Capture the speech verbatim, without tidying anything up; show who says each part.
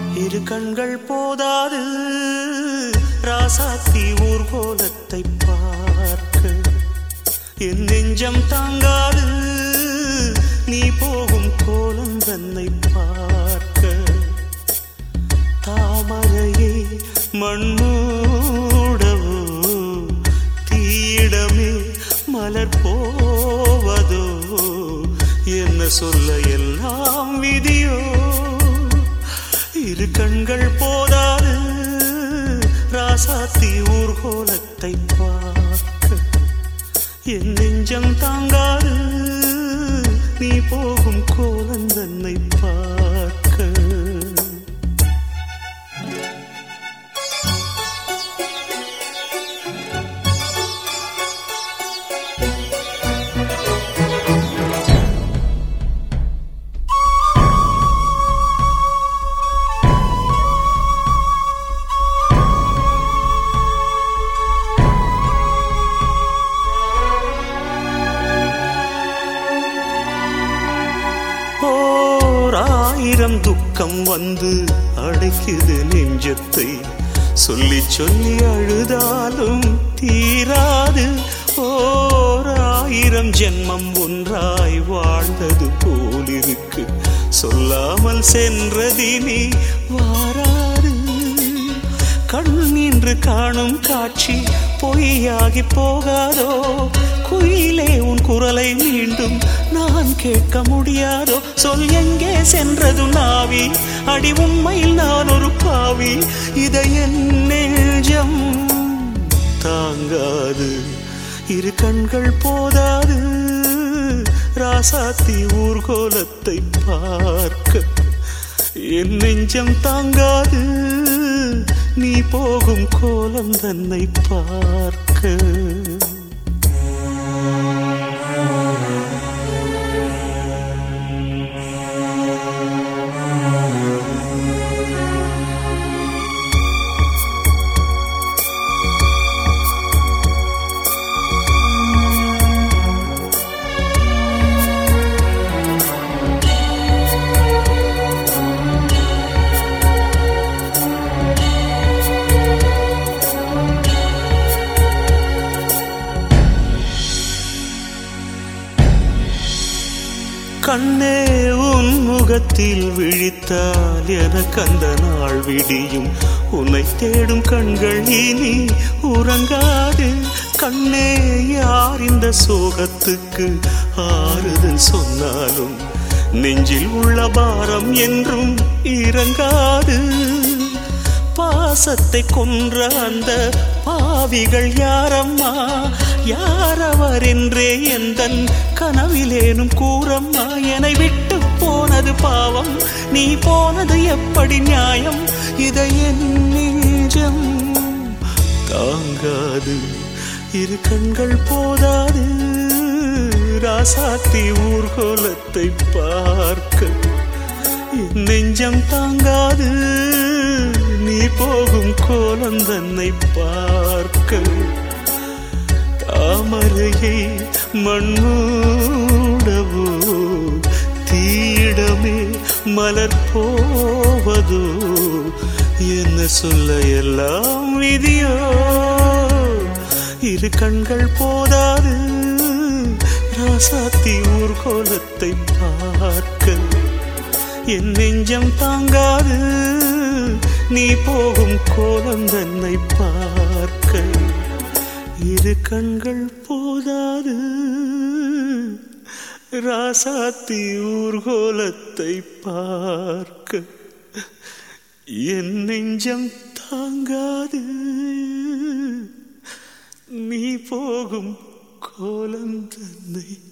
Speaker 1: இரு கண்கள் போதாது ராசாத்தி ஊர்கோலத்தை பார்க்க, என் நெஞ்சம் தாங்காது நீ போகும் கோலம் தன்னை பார்க்க. தாமரையே மண்மூடவோ தீயிடமே மலர் போவதோ, என்ன சொல்ல எல்லாம் விதியோ. இரு கண்கள் போதாது ராசாத்தி ஊர்கோலத்தை பார்க்க, என் நெஞ்சம் தாங்காது நீ போகும் கோலம் தன்னை பார்க்க. ஆயிரம் துக்கம் வந்து அடைக்குது நெஞ்சத்தை, சொல்லி சொல்லி அழுதாலும் தீராது. ஓர் ஆயிரம் ஜென்மம் ஒன்றாய் வாழ்ந்தது போலிருக்கு, சொல்லாமல் சென்றதினி வாராது. கண் நின்று காணும் காட்சி பொய்யாகி போகாதோ, குயிலே உன் குரலை மீண்டும் நான் கேட்க முடியாதோ. சொல் எங்கே சென்றது நாவி, அடி உண்மையில் நான் ஒரு பாவி, இதை என் நெஞ்சம் தாங்காது. இரு கண்கள் போதாது ராசாத்தி ஊர்கோலத்தை பார்க்க, என் நெஞ்சம் தாங்காது நீ போகும் கோலம் தன்னை பார்க்க. கண்ணே உன் முகத்தில் விழித்தால் எனக்கு அந்த நாள் விடியும், உன்னை தேடும் கண்கள் இனி உறங்காது. கண்ணே யார் இந்த சோகத்துக்கு ஆறுதல் சொன்னாலும் நெஞ்சில் உள்ள பாரம் என்றும் இறங்காது. பாசத்தை கொன்ற அந்த பாவிகள் யாரம்மா, யாரவர் என்றே எந்தன் கனவிலேனும் கூறம்மா. என்னை விட்டு போனது பாவம், நீ போனது எப்படி நியாயம், இதை என் நெஞ்சம் தாங்காது. இரு கண்கள் போதாது ராசாத்தி ஊர்கோலத்தை பார்க்க, என் நெஞ்சம் தாங்காது நீ போகும் கோலம் தன்னை பார்க்க. தாமரையை மண்மூடவோ தீயிடமே மலர் போவதோ, என்ன சொல்ல எல்லாம் விதியோ. இரு கண்கள் போதாது ராசாத்தி ஊர்கோலத்தை பார்க்க, என் நெஞ்சம் தாங்காது நீ போகும் கோலம் தன்னை பார்க்க. இரு கண்கள் போதாது ராசாத்தி ஊர்கோலத்தை பார்க்க, என் நெஞ்சம் தாங்காது நீ போகும் கோலம் தன்னை